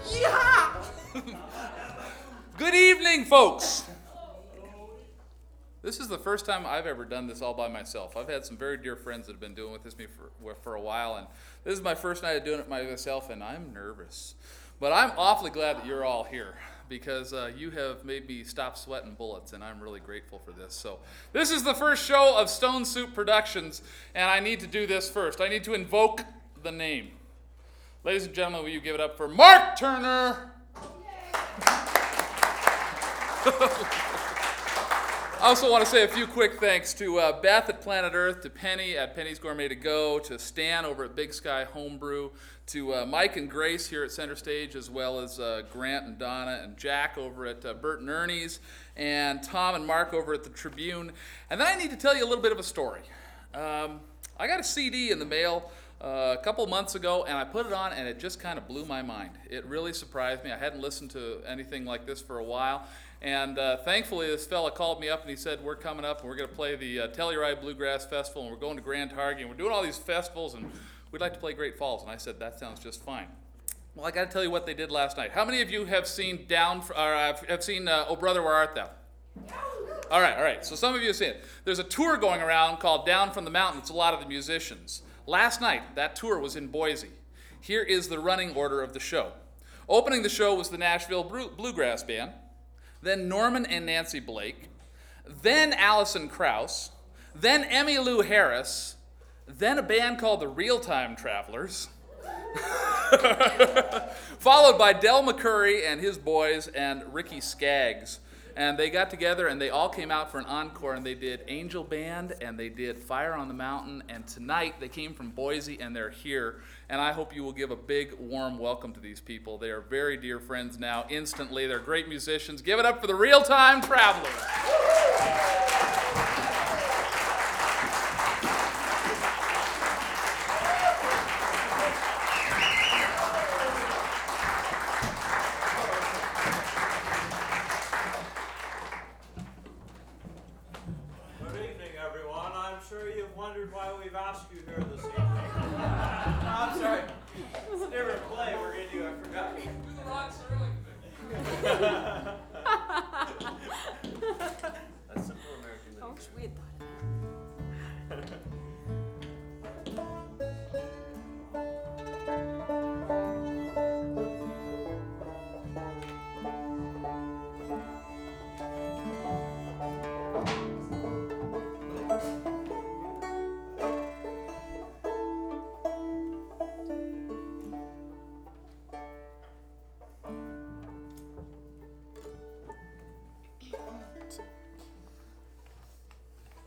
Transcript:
Yeah! Good evening, folks. This is the first time I've ever done this all by myself. I've had some very dear friends that have been doing with me for a while, and this is my first night of doing it myself, and I'm nervous. But I'm awfully glad that you're all here, because you have made me stop sweating bullets, and I'm really grateful for this. So this is the first show of Stone Soup Productions, and I need to do this first. I need to invoke the name. Ladies and gentlemen, will you give it up for Mark Turner? I also want to say a few quick thanks to Beth at Planet Earth, to Penny at Penny's Gourmet to Go, to Stan over at Big Sky Homebrew, to Mike and Grace here at Center Stage, as well as Grant and Donna and Jack over at Bert and Ernie's, and Tom and Mark over at the Tribune. And then I need to tell you a little bit of a story. I got a CD in the mail a couple months ago, and I put it on, and it just kind of blew my mind. It really surprised me. I hadn't listened to anything like this for a while. And thankfully, this fella called me up and he said, we're coming up and we're going to play the Telluride Bluegrass Festival, and we're going to Grand Targhee, and we're doing all these festivals, and we'd like to play Great Falls. And I said, that sounds just fine. Well, I got to tell you what they did last night. How many of you have seen Oh Brother, Where Art Thou? All right. So some of you have seen it. There's a tour going around called Down from the Mountain. It's a lot of the musicians. Last night, that tour was in Boise. Here is the running order of the show. Opening the show was the Nashville Bluegrass Band, then Norman and Nancy Blake, then Alison Krauss, then Emmylou Harris, then a band called the Real-Time Travelers, followed by Del McCurry and his boys and Ricky Skaggs. And they got together and they all came out for an encore, and they did Angel Band and they did Fire on the Mountain, and tonight they came from Boise and they're here. And I hope you will give a big warm welcome to these people. They are very dear friends now instantly. They're great musicians. Give it up for the Real-Time Travelers. Why we've asked you here this evening. I'm sorry. It's a different play we're going to do. I forgot. Do the Rod Serling thing. That's simple American living. Oh, we had thought of that.